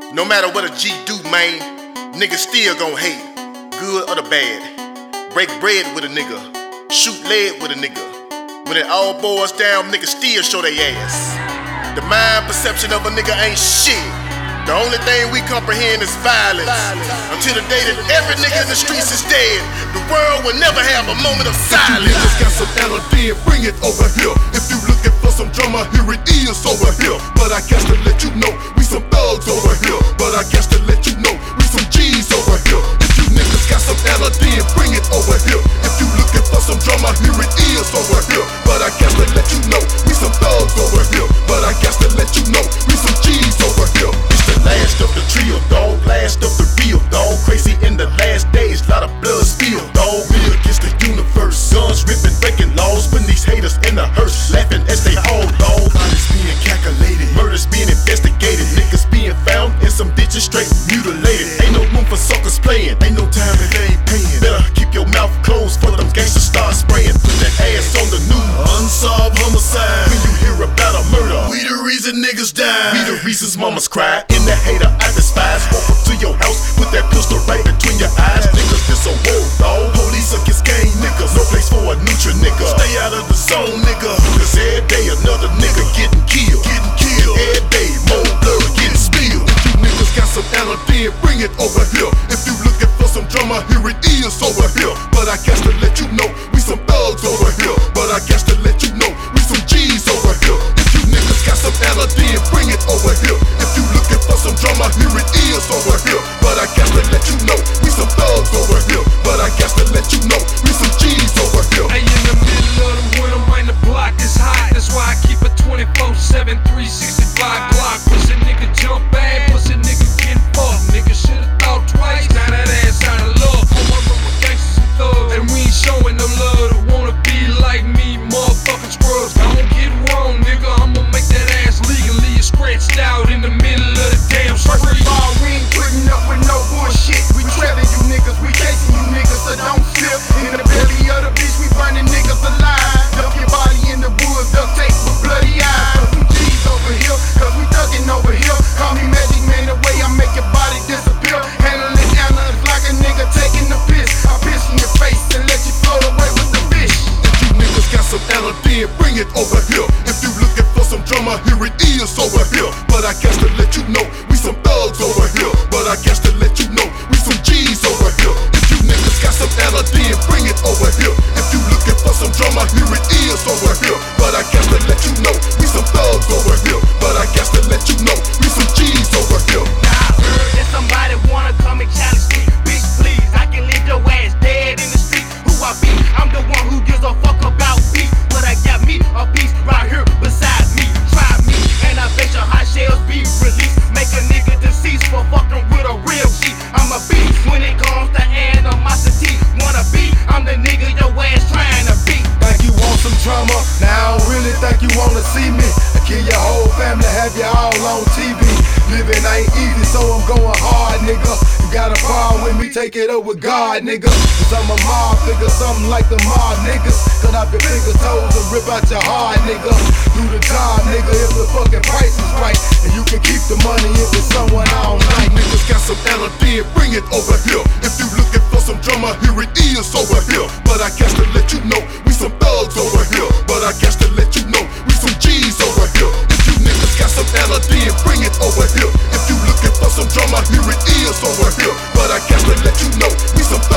No matter what a G do, man, niggas still gon' hate, good or the bad. Break bread with a nigga, shoot lead with a nigga. When it all boils down, niggas still show they ass. The mind perception of a nigga ain't shit. The only thing we comprehend is violence. Until the day that every nigga in the streets is dead, the world will never have a moment of silence. Niggas got some LOD, bring it over here. If you looking for some drama, here it is over here. But I guess to let you know, we some thugs over here. But I guess to let you know, we some G's over here. If you niggas got some LOD, bring it over here. If you looking for some drama, here it is over here. But I guess to let you know, we some thugs over here. But I guess to let you know, we some G's over here. Last of the trio, dog, last of the real, dog. Crazy in the last days, lot of blood spilled, dog. We against the universe, guns ripping, breaking laws, putting these haters in the hearse, laughing as they haul, dog. Bodies being calculated, murders being investigated, niggas being found in some ditches straight mutilated. Ain't no room for suckers playing, ain't no time that they ain't paying. Better keep your mouth closed for them gangsters start spraying. Put that ass on the news, unsolved homicide. When you hear about a murder, we the reason niggas die. We the reasons mamas cry. In that hater I despise, walk up to your house, put that pistol right between your eyes. Niggas, this a war, dog. Police against gang niggas, no place for a neutral nigga. Stay out of the zone, nigga, cause every day another nigga getting killed. Every day more blood getting spilled. If you niggas got some LOD, bring it over here. If you looking for some drama, here it is over here. But I guess to let you know, we some thugs over here. But I guess to let you know, we some G's over here. If you niggas got some LOD, bring it over here. If you looking for some drama, here it is over here. But I guess to let you know, we some thugs over here. But I guess to let you know, we some G's over here. Hey, in the middle of the winter, man, the block is hot. That's why I keep a 24/7, 365 block. Pussy nigga jump bad, pussy nigga get fucked. Nigga should've thought twice, now that ass out of love. I'm running with gangsters and thugs, and we ain't showing no love. To wanna be like me, motherfucking scrubs. Don't get wrong, nigga, I'ma make that ass legally scratched out in the middle of the damn street. First of all, we ain't putting up with no bullshit. We trailing you niggas, we chasing you niggas, so don't slip. In the belly of the beast, we burning niggas alive. Dump your body in the woods, duct tape with bloody eyes. Put some G's over here, cause we thuggin' over here. Call me Magic Man, the way I make your body disappear. Handle it down like a nigga taking a piss. I piss in your face and let you float away with the fish. If you niggas got some LOD, bring it over here. If you looking for some drama, here it is over here. But I guess to let you know, we some thugs over here. But I guess to let you know, we some G's over here. If you niggas got some LOD, bring it over here. If you looking for some drama, here it is over here. But I guess to let you know, we some thugs over here. But I guess to let you know, we some G's over here. I heard that somebody wanna come and challenge me. Bitch, please, I can leave your ass dead in the street. Who I be? I'm the one who gives a fuck about beef. But I got me a piece right here beside me. Try me, and I bet your hot shells be released. Make a nigga deceased for fucking with a real G. I'm a beast when it comes to animosity. Wanna be? I'm the nigga your ass trying to beat. Think you want some drama? Now I don't really think you wanna see me. I kill your whole family, have you all on TV. Living ain't easy, so I'm going hard, nigga. You got a problem with me, take it up with God, nigga. Cause I'm a mob figure, something like the mob niggas. Cut off your fingers, toes, and rip out your heart, nigga. Do the job, nigga, if the fucking price is right. And you can keep the money if it's someone I don't like. Niggas got some LOD, bring it over here. If you looking for some drama, here it is over here. But I guess to let you know, we some thugs over here. But I guess to let you know, we some G's over here. If you niggas got some LOD, bring it over here. If you looking for some drama, here it is over here. But I guess to let you know, we some thugs